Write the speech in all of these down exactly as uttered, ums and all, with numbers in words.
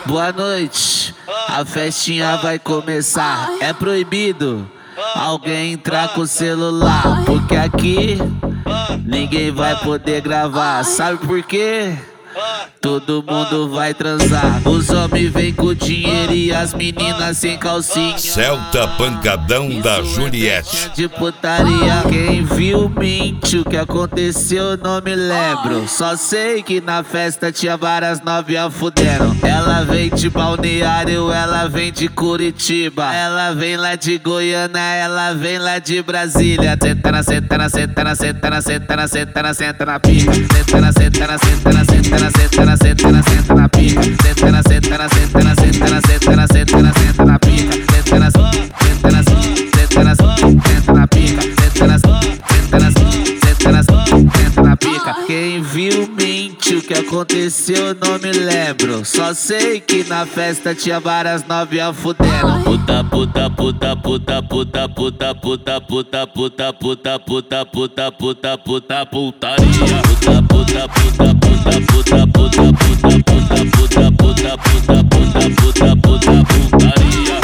Boa noite, a festinha vai começar. É proibido alguém entrar com o celular, porque aqui ninguém vai poder gravar. Sabe por quê? Todo mundo vai transar. Os homens vêm com dinheiro e as meninas sem calcinha. Celta pancadão da Juliette. De putaria, quem viu mente. O que aconteceu não me lembro. Só sei que na festa tinha várias novinhas fudendo. Ela vem de Balneário, ela vem de Curitiba, ela vem lá de Goiânia, ela vem lá de Brasília. Senta na, senta na, senta na, senta na, senta na, senta na, senta na pica. Senta na, senta na, senta na, senta na, senta na, senta na, senta na pica. Senta na, senta na, senta na, senta na, senta na, senta na, senta na pica. Senta na, senta na, senta na, senta na pica. Senta na, senta na, senta na, senta na pica. Quem viu mente, o que aconteceu não me lembro. Só sei que na festa tinha várias novinhas fudendo. Puta, puta, puta, puta, puta, puta, puta, puta, puta, puta, puta, puta, puta, puta, putaria. Puta, puta, puta, puta, puta, puta, puta, puta, puta, puta, puta, puta, puta, puta, putaria.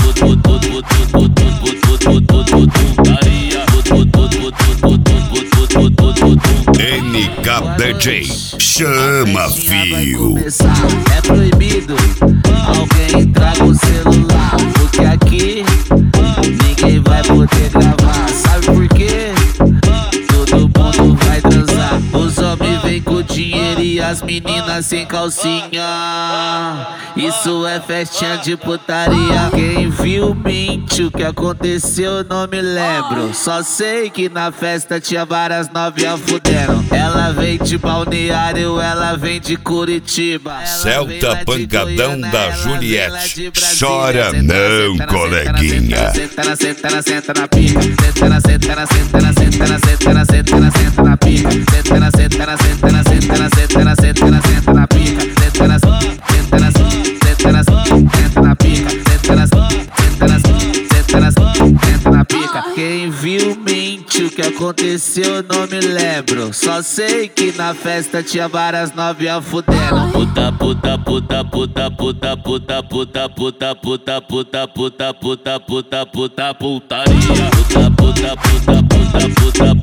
N K D J chama, fio. É proibido alguém entrar com o celular, porque aqui ninguém vai poder gravar. Sabe por quê? Todo mundo vai transar. Os homens vêm com dinheiro e as meninas sem calcinha. Isso é festinha de putaria. Quem viu mente, o que aconteceu não me lembro. Só sei que na festa tinha várias novinhas fudendo. Ela vem de Balneário, ela vem de Curitiba, Celta pancadão da Juliette. Chora não, coleguinha. Senta na, senta na, senta na pica. Senta na, senta na, senta na, senta na, senta na, senta na, senta na pica. Senta na, senta na, senta na, senta na, senta na, senta na, senta na pica. Senta na, senta na, senta na, senta na pica. Senta na, senta na, senta na, senta na pica. Quem viu mente, o que aconteceu não me lembro. Só sei que na festa tinha várias novinhas fudendo. Puta, puta, puta, puta, puta, puta, puta, puta, puta, puta, puta, puta, puta, puta, putaria. Puta, puta, puta, puta, puta,